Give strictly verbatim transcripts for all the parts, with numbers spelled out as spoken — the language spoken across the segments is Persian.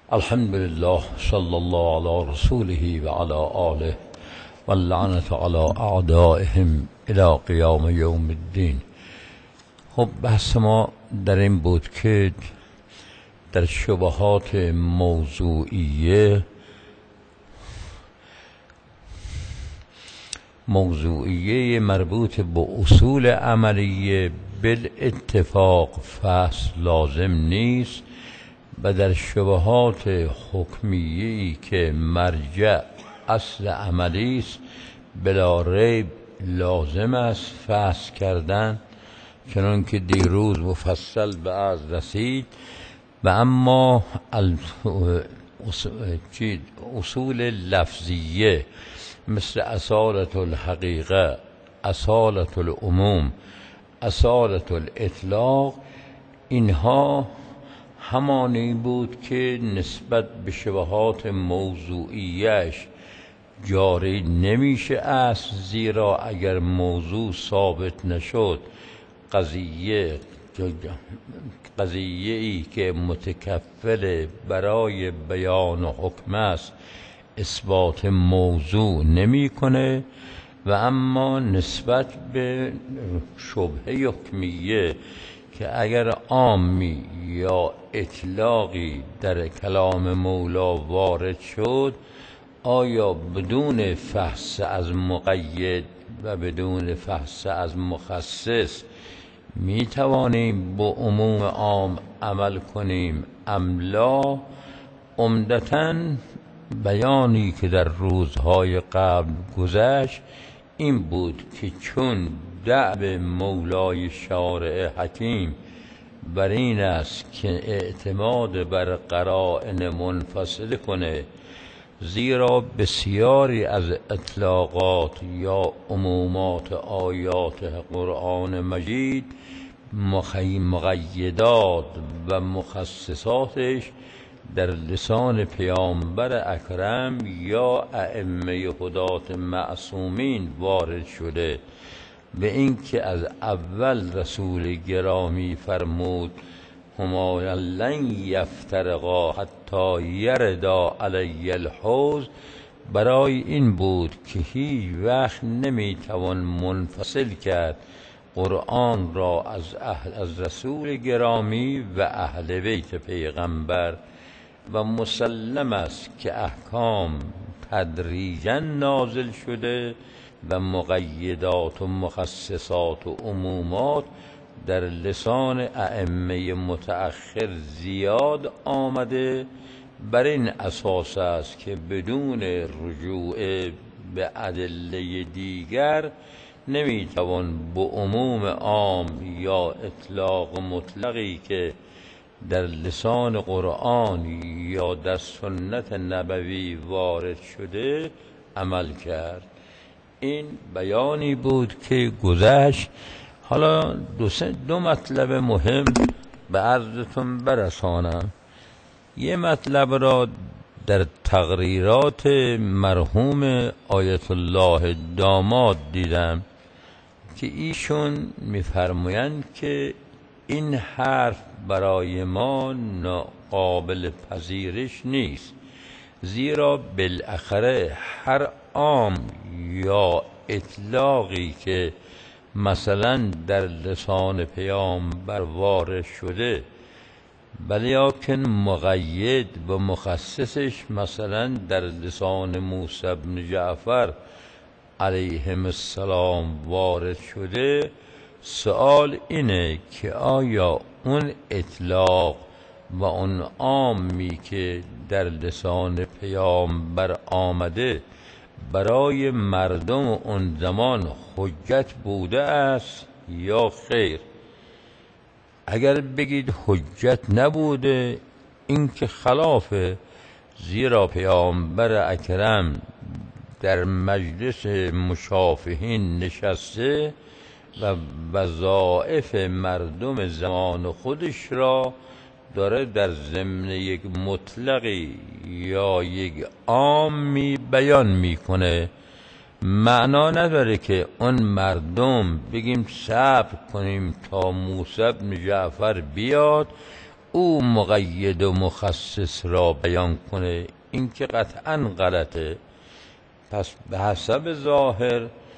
الحمد لله صلى الله على رسوله و على آله و اللعنة على اعدائهم الى قیام یوم الدین. خب بحث ما در این بود که در شبهات موضوعیه موضوعیه مربوط به اصول عملیه بالاتفاق فصل لازم نیست و در شبهات حکمیه‌ای که مرجع اصل عملی است بلا ریب لازم است فصل کردن، چنان که دیروز مفصل به عرض رسید. و اما اصول لفظیه مثل اصالت الحقیقه، اصالت العموم، اصالت الاطلاق، اینها همانی بود که نسبت به شبهات موضوعیش جاری نمیشه است، زیرا اگر موضوع ثابت نشد قضیه قضیه ای که متکفل برای بیان حکم است اثبات موضوع نمیکنه. و اما نسبت به شبهه حکمیه که اگر عامی یا اطلاقی در کلام مولا وارد شد، آیا بدون فحص از مقید و بدون فحص از مخصص می توانیم با عموم عام عمل کنیم ام لا؟ عمدتاً بیانی که در روزهای قبل گذشت این بود که چون دأب مولای شارع حکیم بر این است که اعتماد بر قرائن منفصل کنه، زیرا بسیاری از اطلاقات یا عمومات آیات قرآن مجید مقیدات و مخصصاتش در لسان پیامبر اکرم یا ائمه هدات معصومین وارد شده، به این که از اول رسول گرامی فرمود هما لن یفترقا حتی یردا علی الحوض، برای این بود که هیچ وقت نمیتوان منفصل کرد قرآن را از اهل از رسول گرامی و اهل بیت پیغمبر. و مسلم است که احکام تدریجا نازل شده و مقیدات و مخصصات و عمومات در لسان ائمه متأخر زیاد آمده. بر این اساس است که بدون رجوع به ادله دیگر نمیتوان به عموم عام یا اطلاق مطلقی که در لسان قرآن یا در سنت نبوی وارد شده عمل کرد. این بیانی بود که گذشت. حالا دو, دو مطلب مهم به عرضتون برسانم. یه مطلب را در تقریرات مرحوم آیت الله داماد دیدم که ایشون میفرمایند که این حرف برای ما قابل پذیرش نیست، زیرا بالاخره هر عام یا اطلاقی که مثلا در لسان پیامبر وارد شده ولیکن مقید و مخصصش مثلا در لسان موسی بن جعفر علیهم السلام وارد شده، سوال اینه که آیا اون اطلاق و اون عامی که در لسان پیامبر آمده برای مردم اون زمان حجت بوده است یا خیر؟ اگر بگید حجت نبوده این که خلافه، زیرا پیامبر اکرم در مجلس مشافهین نشسته و وظایف مردم زمان خودش را داره در ضمن یک مطلقی یا یک عامی بیان میکنه. معنا نداره که اون مردم بگیم صبر کنیم تا موسی بن جعفر بیاد، او مقید و مخصص را بیان کنه، این که قطعا غلطه. پس به حسب ظاهر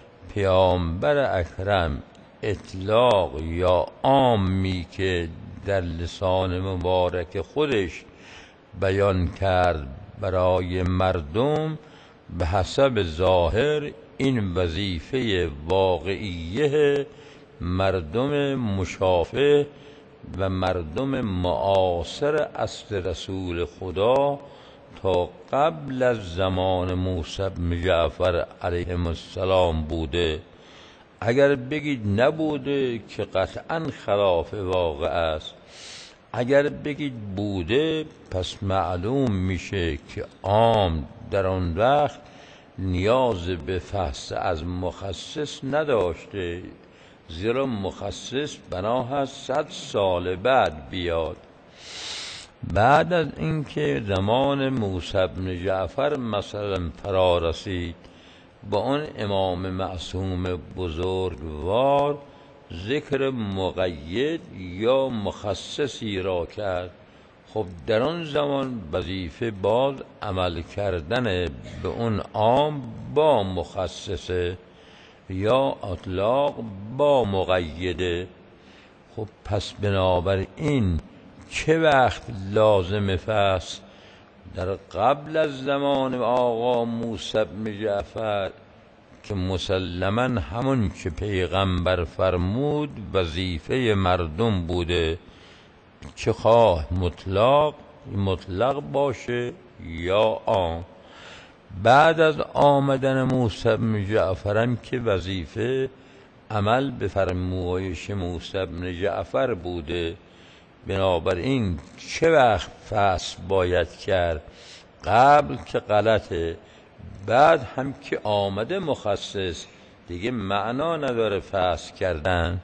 پیامبر اکرم اطلاق یا عامی که در لسان مبارک خودش بیان کرد برای مردم، به حسب ظاهر این وظیفه واقعیه مردم مشافه و مردم معاصر عصر رسول خدا تا قبل از زمان موسی بن جعفر علیه السلام بوده. اگر بگید نبوده که قطعا خلاف واقع است، اگر بگید بوده پس معلوم میشه که عام در آن وقت نیاز به فحص از مخصص نداشته، زیرا مخصص بنا هست صد سال بعد بیاد. بعد از اینکه زمان موسی بن جعفر مثلا فرا رسید، با اون امام معصوم بزرگوار ذکر مقید یا مخصصی را کرد. خب در آن زمان وظیفه باز عمل کردن به اون عام با مخصصه یا اطلاق با مقیده. خب پس بنابراین چه وقت لازم فحص؟ در قبل از زمان آقا موسی بن جعفر که مسلماً همون که پیغمبر فرمود وظیفه مردم بوده، چه خواه مطلق مطلق باشه یا عام. بعد از آمدن موسی بن جعفر هم که وظیفه عمل به فرمایش موسی بن جعفر بوده، بنابراین چه وقت فحص باید کرد؟ قبل که غلطه، بعد هم که آمده مخصص دیگه معنا نداره فحص کردن.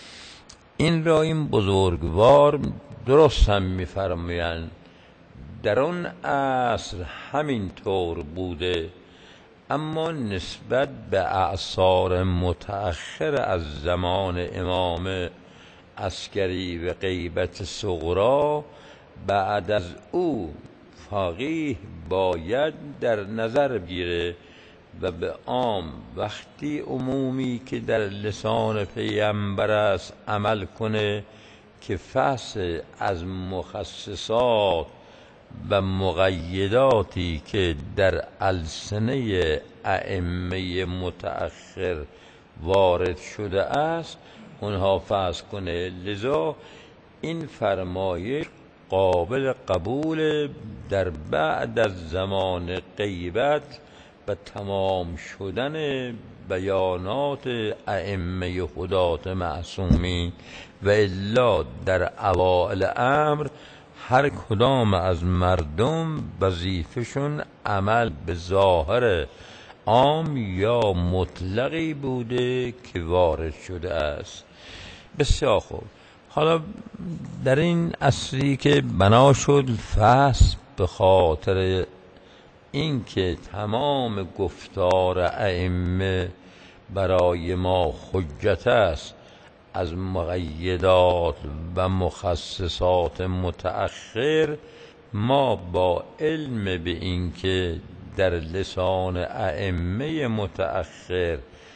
این را این بزرگوار درست هم میفرمایند. در اون عصر همین طور بوده، اما نسبت به اعصار متأخر از زمان امام عسکری و غیبت صغرا، بعد از او فقیه باید در نظر بگیره و به عام وقتی عمومی که در لسان پیامبر است عمل کنه که فحص از مخصصات و مقیداتی که در السنه ائمه متأخر وارد شده است اونها فحص کنه. لذا این فرمایش قابل قبول در بعد از زمان غیبت و تمام شدن بیانات ائمه هدات معصومین، و الا در اوائل امر هر کدام از مردم وظیفه‌شون عمل به ظاهر عام یا مطلقی بوده که وارد شده است. بسیار خوب. حالا در این عصری که بنا شد فحص به خاطر اینکه تمام گفتار ائمه برای ما حجت است، از مقیدات و مخصصات متأخر ما با علم به اینکه در لسان ائمه متأخر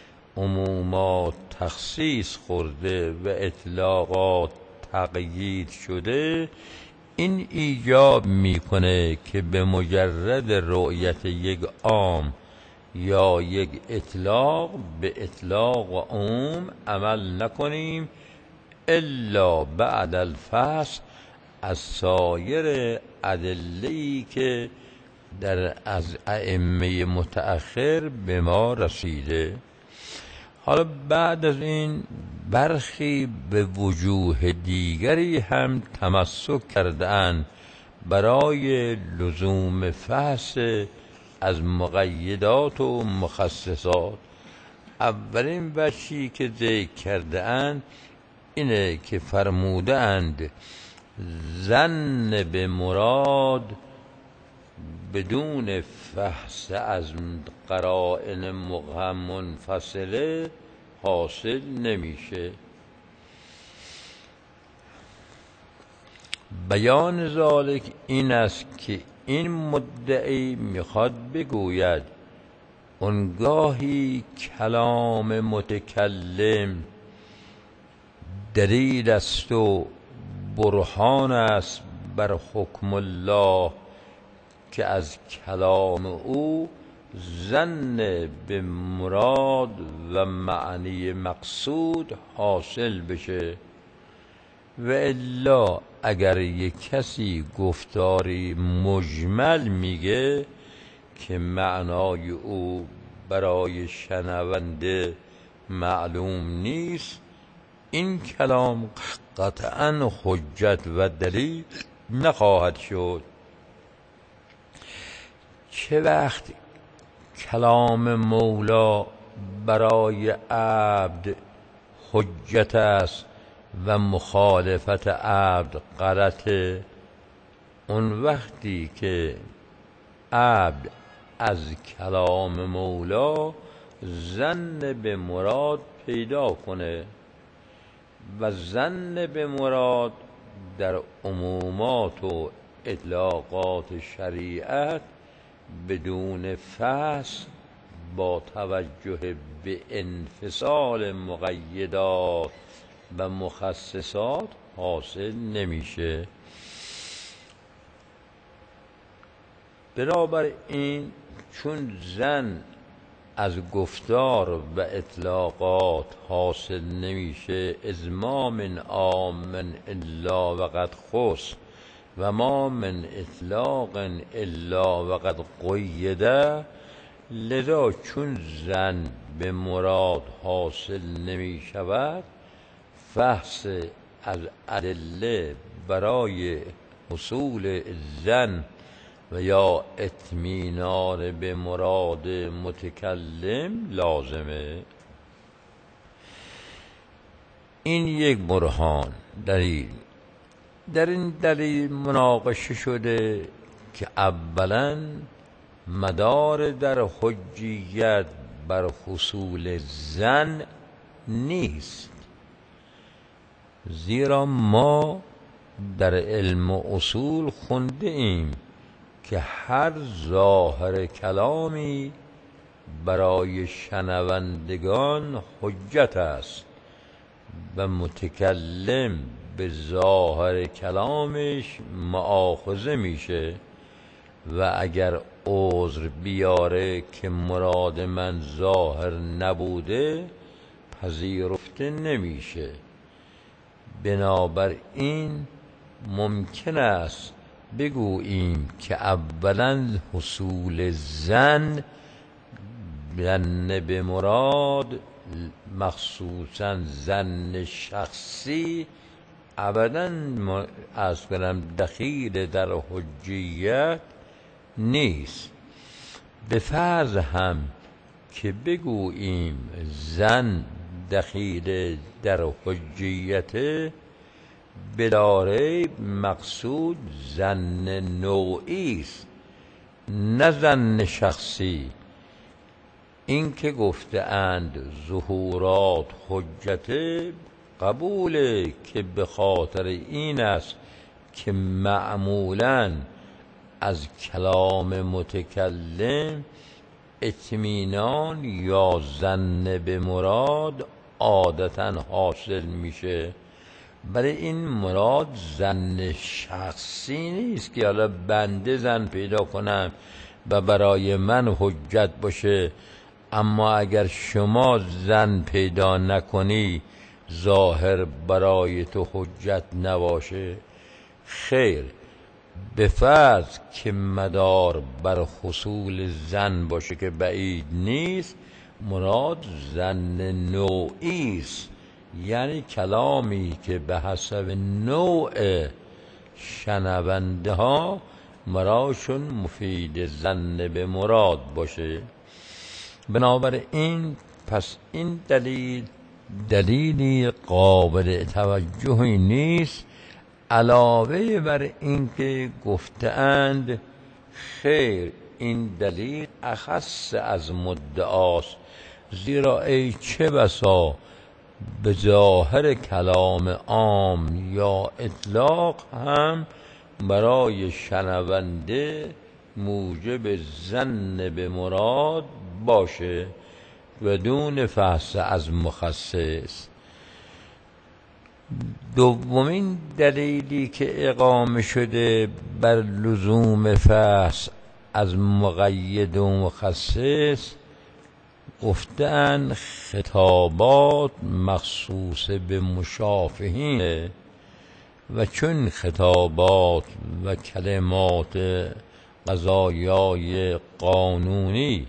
عمومات تخصیص خورده و اطلاقات تقیید شده، این ایجاب میکنه که به مجرد رؤیت یک عام یا یک اطلاق به اطلاق و عموم عمل نکنیم الا بعد الفحص از سایر ادله‌ای که در از ائمه متأخر به ما رسیده. حالا بعد از این برخی به وجوه دیگری هم تمسک کرده‌اند برای لزوم فحص از مقیدات و مخصصات. اولین وجهی که ذکر کرده‌اند اینه که فرمودند ظن به مراد بدون فحص از قرائن مبهم منفصله حاصل نمیشه. بیان ذالک این است که این مدعی میخواد بگوید اونگاهی کلام متکلم دلیل است و برهان است بر حکم الله که از کلام او ظن به مراد و معنی مقصود حاصل بشه، و الا اگر یک کسی گفتاری مجمل میگه که معنای او برای شنونده معلوم نیست، این کلام قطعا حجت و دلیل نخواهد شد. چه وقت کلام مولا برای عبد حجت است و مخالفت عبد غلطه؟ اون وقتی که عبد از کلام مولا ظن به مراد پیدا کنه، و ظن به مراد در عمومات و اطلاقات شریعت بدون فحص با توجه به انفصال مقیدات و مخصصات حاصل نمیشه. بنابراین چون ظن از گفتار و اطلاقات حاصل نمیشه، از ما من عام الا وقد خص و ما من اطلاق الا وقد قیده، لذا چون ظن به مراد حاصل نمی شود، فحص از ادله برای حصول ظن و یا اطمینان به مراد متکلم لازمه. این یک برهان دلیل. در این دلیل مناقشه شده که اولا مدار در حجیت بر حصول ظن نیست، زیرا ما در علم و اصول خونده ایم که هر ظاهر کلامی برای شنوندگان حجت است و متکلم به ظاهر کلامش مؤاخذه میشه، و اگر عذر بیاره که مراد من ظاهر نبوده پذیرفته نمیشه. بنابراین ممکن است بگوییم که اولا حصول ظن ظن به مراد مخصوصا ظن شخصی ابدا از کنم دخیل در حجیت نیست. به فرض هم که بگوییم ظن دخیل در حجیت، بلاریب مقصود ظن نوعی است نه ظن شخصی. این که گفته اند ظهورات حجت قبوله که به خاطر این است که معمولاً از کلام متکلم اطمینان یا ظن به مراد عادتاً حاصل میشه، ولی این مراد ظن شخصی نیست که حالا بنده ظن پیدا کنم و برای من حجت باشه، اما اگر شما ظن پیدا نکنی ظاهر برای تو حجت نباشه. خیر، به فرض که مدار بر حصول ظن باشه که بعید نیست، مراد ظن نوعی است، یعنی کلامی که به حسب نوع شنونده ها مراشون مفید ظن به مراد باشه. بنابراین پس این دلیل دلیلی قابل توجهی نیست، علاوه بر این که گفتند خیر این دلیل اخص از مدعاست، زیرا ای چه بسا به ظاهر کلام عام یا اطلاق هم برای شنونده موجب ظن به مراد باشه بدون فحص از مخصص. دومین دلیلی که اقامه شده بر لزوم فحص از مقید و مخصص، گفتن خطابات مخصوص به مشافهین و چون خطابات و کلمات قضایای قانونی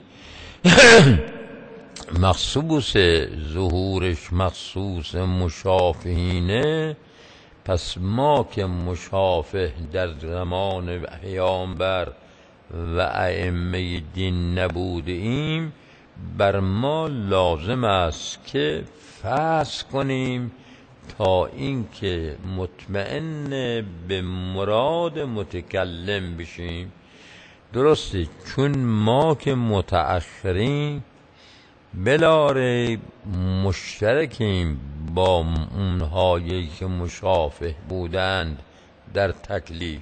مخصوص ظهورش مخصوص مشافهینه، پس ما که مشافه در زمان پیامبر و ائمه دین نبوده ایم، بر ما لازم است که فحص کنیم تا اینکه مطمئن به مراد متکلم بشیم. درسته چون ما که متأخرین بلا ریب مشترکیم با اونهایی که مشافه بودند در تکلیف.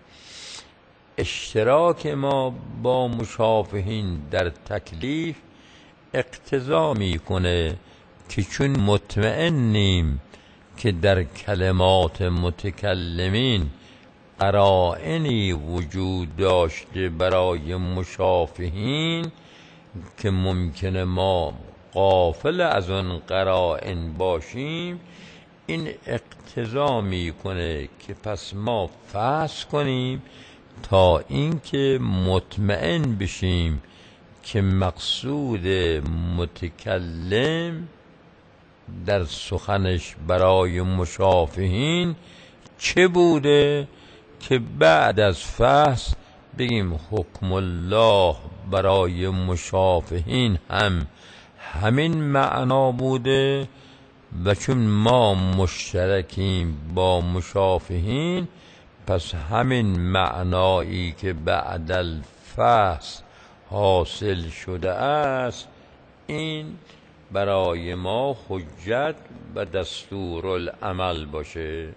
اشتراک ما با مشافهین در تکلیف اقتضا میکنه که چون مطمئنیم که در کلمات متکلمین قرائنی وجود داشته برای مشافهین که ممکنه ما غافل از اون قرائن باشیم، این اقتضا میکنه که پس ما فحص کنیم تا اینکه مطمئن بشیم که مقصود متکلم در سخنش برای مشافهین چه بوده که بعد از فحص بگیم حکم الله برای مشافهین هم همین معنا بوده و چون ما مشترکیم با مشافهین پس همین معنایی که بعد الفحص حاصل شده است این برای ما حجت و دستورالعمل باشه.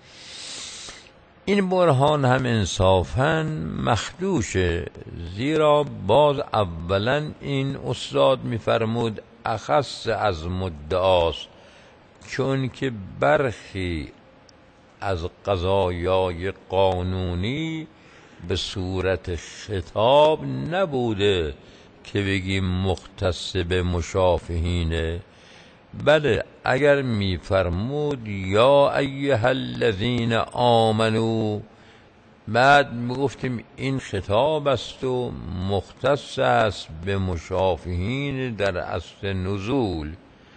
این برهان هم انصافاً مخدوشه، زیرا باز اولا این استاد میفرمود اخص از مدعاست، چون که برخی از قضایای قانونی به صورت خطاب نبوده که بگیم مختص به مشافهینه. بله اگر میفرمود یا ایها الذین آمنو، بعد میگفتیم این خطاب است و مختص است به مشافهین در اصل نزول.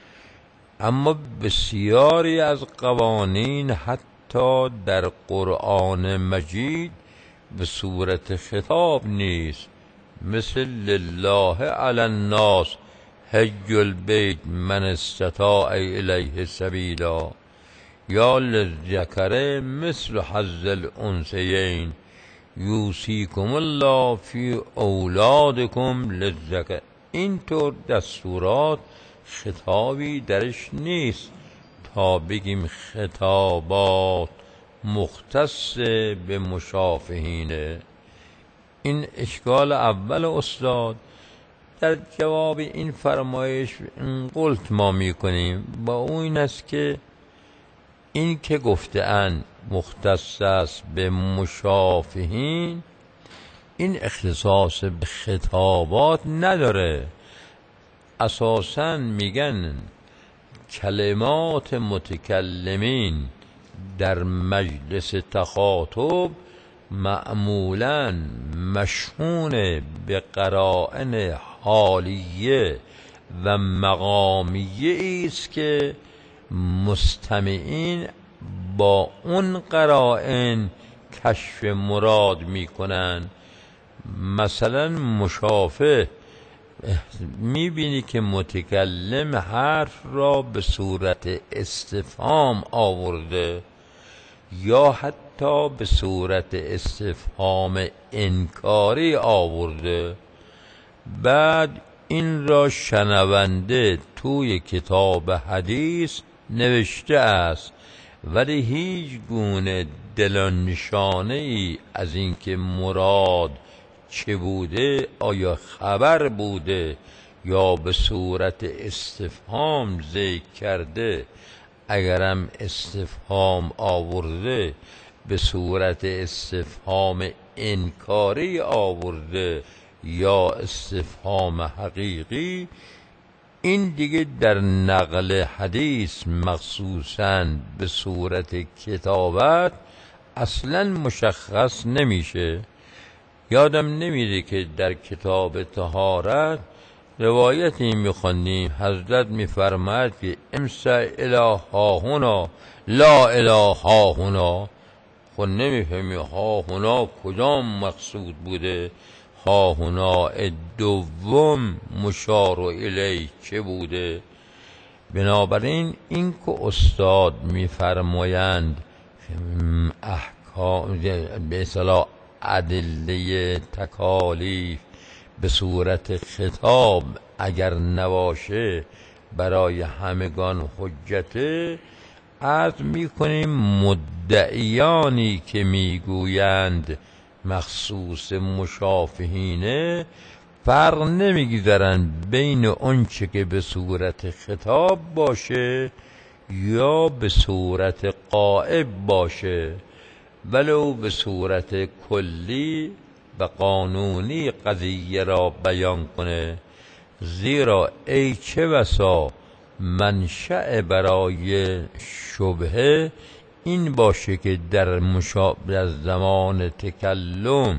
اما بسیاری از قوانین حتی در قرآن مجید به صورت خطاب نیست، مثل لله علی الناس حج البیت من استطاع الیه سبیلا، یا للذکر مثل حظ الانثیین یوصیکم الله فی اولادکم للذکر. اینطور دستورات خطابی درش نیست تا بگیم خطابات مختص به مشافهینه. این اشکال اول استاد. در جواب این فرمایش این قلت ما میکنیم با اون این است که این که گفته اند مختص است به مشافهین، این اختصاص به خطابات نداره. اساساً میگن کلمات متکلمین در مجلس تخاطب معمولاً مشحون به قرائن حالیه و مقامیه است که مستمعین با اون قرائن کشف مراد میکنن. مثلا مشافه میبینی که متکلم حرف را به صورت استفهام آورده یا حتی به صورت استفهام انکاری آورده، بعد این را شنونده توی کتاب حدیث نوشته است، ولی هیچ گونه دل نشانه ای از اینکه مراد چه بوده، آیا خبر بوده یا به صورت استفهام ذکر کرده، اگرم استفهام آورده به صورت استفهام انکاری آورده یا استفهام حقیقی، این دیگه در نقل حدیث مخصوصاً به صورت کتابت اصلاً مشخص نمیشه. یادم نمیره که در کتاب طهارت روایتی میخوندیم، حضرت میفرماید که امسح الی هاهنا لا الی هاهنا. خود نمیفهمی هاهنا کدام مقصود بوده، هاهنا دوم مشار الیه چه بوده. بنابراین این که استاد میفرمایند احکام به اصطلاح ادله تکالیف به صورت خطاب اگر نباشه برای همگان حجته، عرض میکنیم مدعیانی که میگویند مخصوص مشافهینه فرق نمیگذارند بین اونچه که به صورت خطاب باشه یا به صورت غائب باشه، ولو به صورت کلی و قانونی قضیه را بیان کنه. زیرا ای چه بسا منشأ برای شبهه این باشه که در مشابه زمان تکلم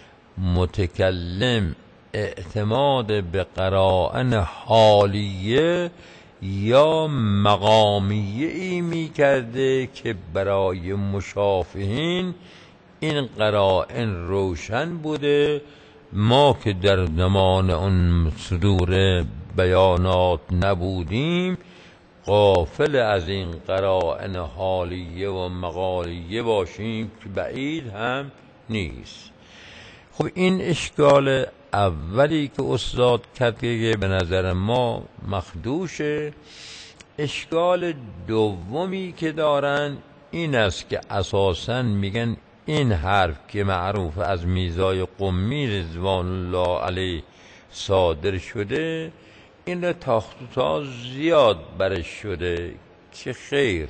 متکلم اعتماد به قرائن حالیه یا مقامیه ای می کرده که برای مشافهین این قرائن روشن بوده، ما که در زمان اون صدور بیانات نبودیم غافل از این قرائن حالیه و مقالیه باشیم که بعید هم نیست. خب این اشکال اولی که استاد کرد که به نظر ما مخدوشه. اشکال دومی که دارن این است که اساساً میگن این حرف که معروف از میرزای قمی رضوان الله علیه صادر شده، این را تاخت و تاز زیاد برش شده که خیر،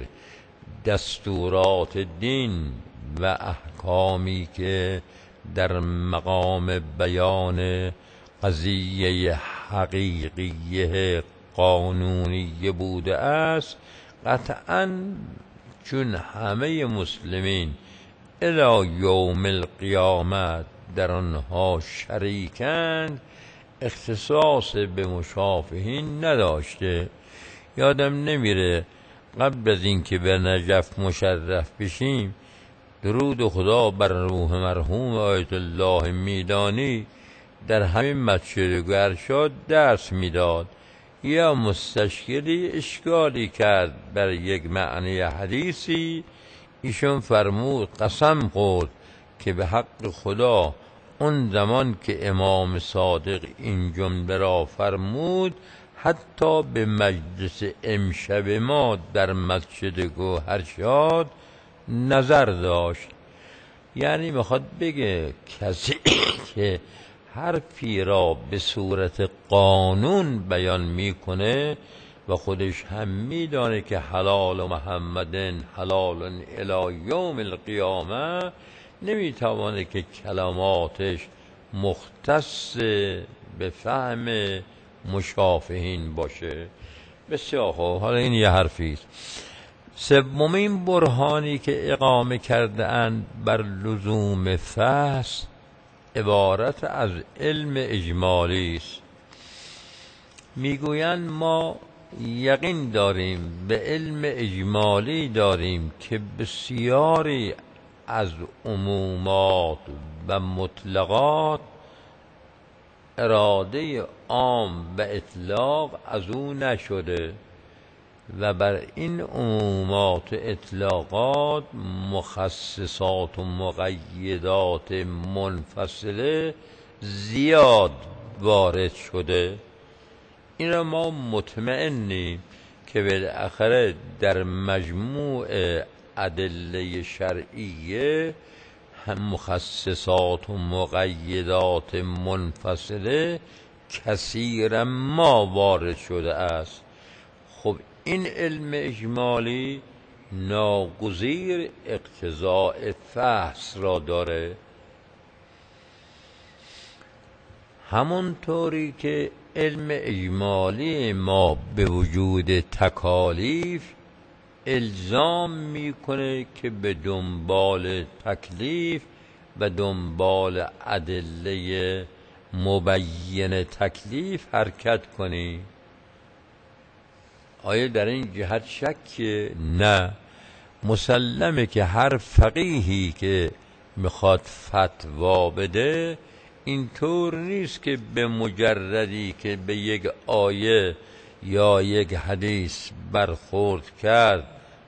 دستورات دین و احکامی که در مقام بیان قضیه حقیقیه قانونی بوده است، قطعاً چون همه مسلمین الی یوم القیامت در آنها شریکند، اختصاص به مشافهین نداشته. یادم نمیره قبل از اینکه به نجف مشرف بشیم درود خدا بر روح مرحوم آیت الله میدانی در همین مسجد گرشاد درس میداد. یا مستشکلی اشکالی کرد بر یک معنی حدیثی، ایشون فرمود قسم خورد که به حق خدا اون زمان که امام صادق این جمله را فرمود حتی به مجلس امشب ما در مسجد گوهرشاد نظر داشت. یعنی میخواد بگه کسی که حرفی را به صورت قانون بیان میکنه و خودش هم میدانه که حلال محمدن حلال الی یوم القیامه، نمیتوانه که کلماتش مختص به فهم مشافهین باشه. بسیار خوب، حالا این یه حرفیست. سومین برهانی که اقامه کرده اند بر لزوم فحص عبارت از علم اجمالی است. میگویند ما یقین داریم به علم اجمالی داریم که بسیاری از عمومات و مطلقات اراده عام و اطلاق از او نشده و بر این عمومات و اطلاقات مخصصات و مقیدات منفصله زیاد وارد شده. این را ما مطمئنیم که بالاخره در مجموع ادله شرعیه هم مخصصات و مقیدات منفصله کثیرا ما وارد شده است. خب این علم اجمالی ناگزیر اقتضاء فحص را داره، همونطوری که علم اجمالی ما به وجود تکالیف الزام میکنه که به دنبال تکلیف و دنبال ادله مبین تکلیف حرکت کنی. آیا در این جهت شک؟ نه، مسلمه که هر فقیهی که میخواد فتوا بده اینطور نیست که به مجردی که به یک آیه یا یک حدیث برخورد کرد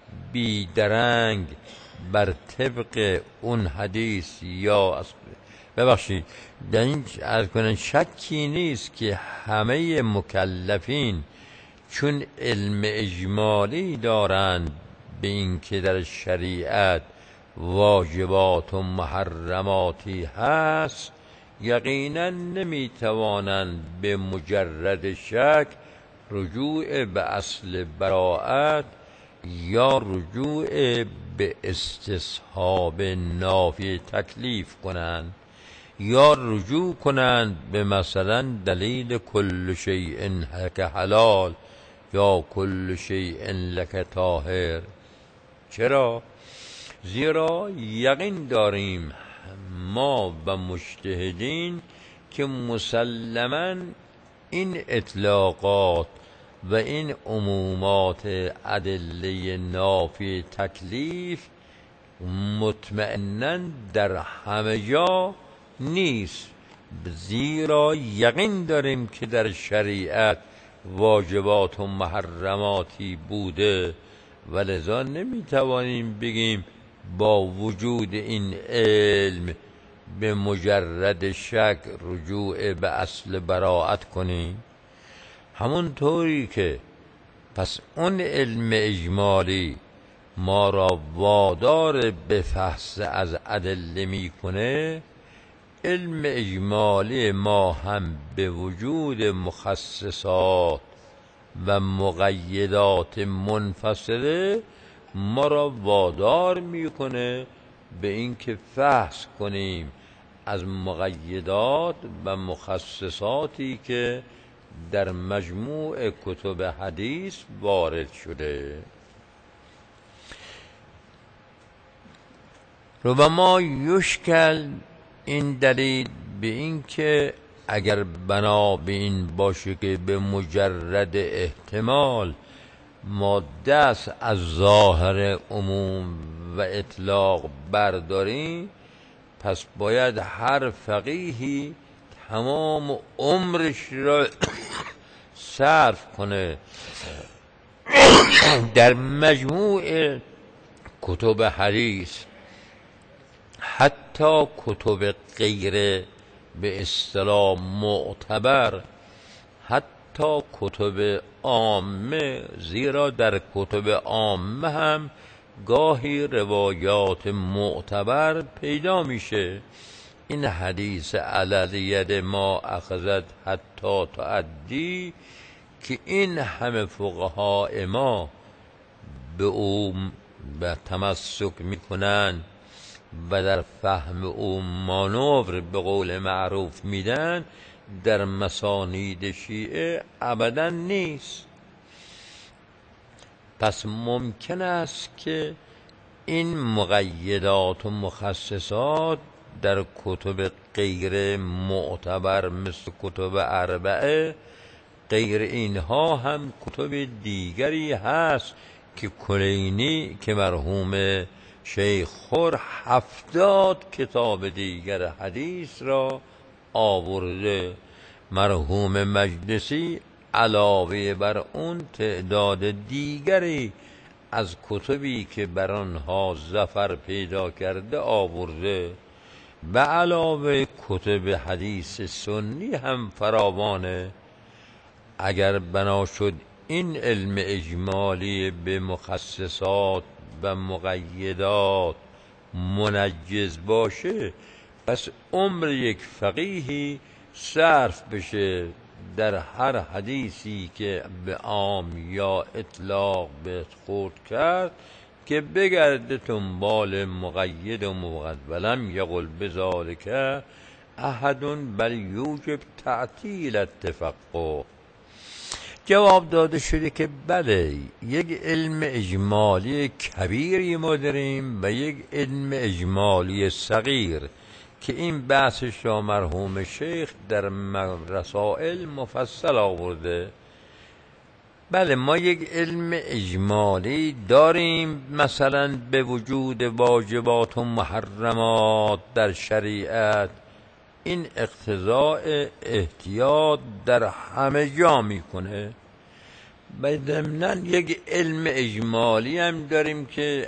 بیدرنگ بر طبق اون حدیث یا ببخشید در این عرض کنن شکی نیست که همه مکلفین چون علم اجمالی دارند به این که در شریعت واجبات و محرماتی هست، یقینا نمیتوانند به مجرد شک رجوع به اصل براءت یا رجوع به استصحاب نافی تکلیف کنند یا رجوع کنند به مثلا دلیل کل شیء لک حلال یا کل شیء لک طاهر. چرا؟ زیرا یقین داریم ما و مجتهدین که مسلماً این اطلاقات و این عمومات ادله نافی تکلیف مطمئناً در همه جا نیست، زیرا یقین داریم که در شریعت واجبات و محرماتی بوده و لذا نمیتوانیم بگیم با وجود این علم به مجرد شک رجوع به اصل براءت کنیم. همونطوری که پس اون علم اجمالی ما را وادار به فحص از ادله میکنه، علم اجمالی ما هم به وجود مخصصات و مقیدات منفصله ما را وادار میکنه به اینکه فحص کنیم از مقیدات و مخصصاتی که در مجموع کتب حدیث وارد شده. ربما یشکل این دلیل به این که اگر بنا به این باشه که به مجرد احتمال ما دست از ظاهر عموم و اطلاق برداریم، پس باید هر فقیهی تمام عمرش را صرف کنه در مجموع کتب حدیث، حتی کتب غیر به اصطلاح معتبر، حتی کتب عامه، زیرا در کتب عامه هم گاهی روایات معتبر پیدا میشه. این حدیث علالید ما اخذت حتی تعدی که این همه فقهای ما به او به تمسک میکنن و در فهم او مانور به قول معروف میدن، در مسانید شیعه ابدا نیست. پس ممکن است که این مقیدات و مخصصات در کتب غیر معتبر مثل کتب اربعه، غیر اینها هم کتب دیگری هست که کلینی که مرحوم شیخ خور هفتاد کتاب دیگر حدیث را آورده، مرحوم مجلسی علاوه بر اون تعداد دیگری از کتبی که بر آنها ظفر پیدا کرده آورده، به علاوه کتب حدیث سنی هم فراوانه. اگر بنا شد این علم اجمالی به مخصصات و مقیدات منجز باشه، پس عمر یک فقیهی صرف بشه در هر حدیثی که به عام یا اطلاق به خورد کرد که بگرده دنبال مقید و مقید. ولم یقل بذالک احد بل یوجب تعطیل التفقه. جواب داده شده که بله، یک علم اجمالی کبیری ما داریم و یک علم اجمالی صغیر که این بحثش را مرحوم شیخ در رسائل مفصل آورده. بله، ما یک علم اجمالی داریم، مثلا به وجود واجبات و محرمات در شریعت. این اقتضاء احتیاط در همه جا میکنه. و ضمناً یک علم اجمالی هم داریم که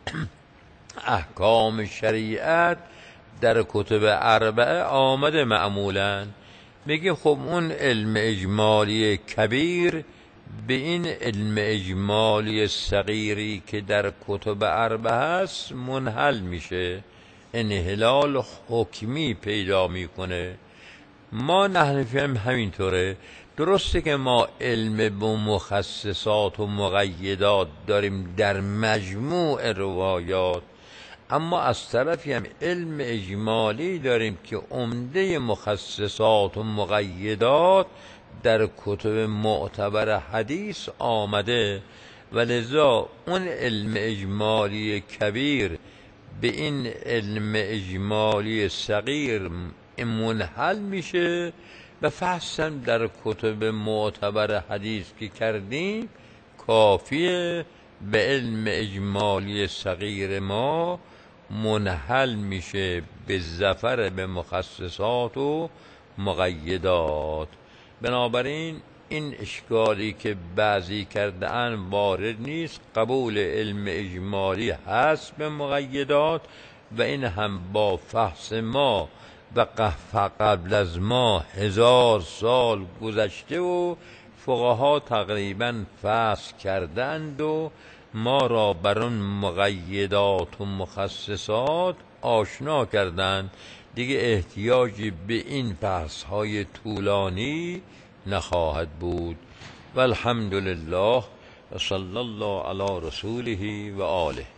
احکام شریعت در کتب اربعه آمده معمولاً. میگه خب اون علم اجمالی کبیر به این علم اجمالی صغیری که در کتب اربعه هست منحل میشه، انحلال حکمی پیدا میکنه. ما نحنفی هم همینطوره. درسته که ما علم به مخصصات و مقیدات داریم در مجموع روایات، اما از طرفی هم علم اجمالی داریم که عمده مخصصات و مقیدات در کتب معتبر حدیث آمده و لذا اون علم اجمالی کبیر به این علم اجمالی صغیر منحل میشه و فحصا در کتب معتبر حدیث که کردیم کافیه به علم اجمالی صغیر ما منحل میشه به ظفر به مخصصات و مقیدات. بنابراین این اشکالی که بعضی کرده اند وارد نیست. قبول علم اجمالی هست به مقیدات و این هم با فحص ما و قبل از ما هزار سال گذشته و فقها تقریبا فحص کردند و ما را بر اون مقیدات و مخصصات آشنا کردند. دیگه احتیاجی به این بحث های طولانی نخواهد بود. والحمد لله و صلی الله علی رسوله و آله.